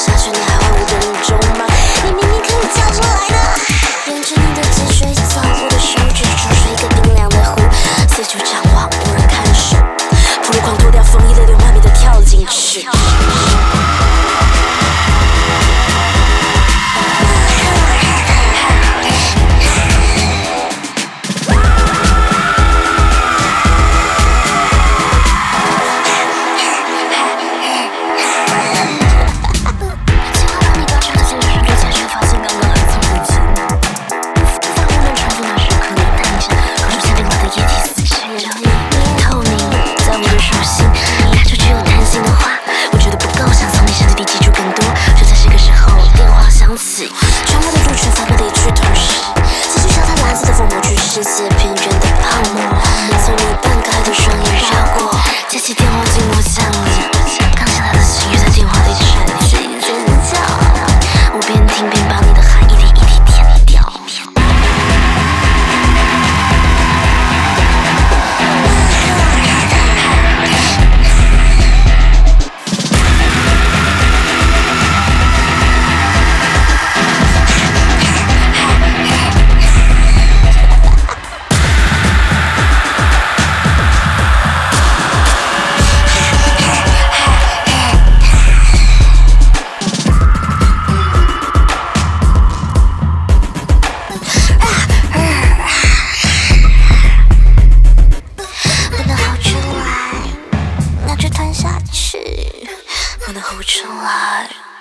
下去，你还会无动于衷吗？你明明可以叫出来的。沿着你的脊椎走，我的手指戳出一个冰凉的湖，四处张望，无人看守。铺路狂脱掉风衣，6.6万米的跳进去。穿过的路，全散落的一去同时，继续消它蓝色的疯魔去世界边缘的泡沫，从你半开的双眼绕过，接起电话静默降临，刚醒来的情绪在电话里沉静尖叫，我边听边把你的汗一滴一滴舔掉。不能呼出来。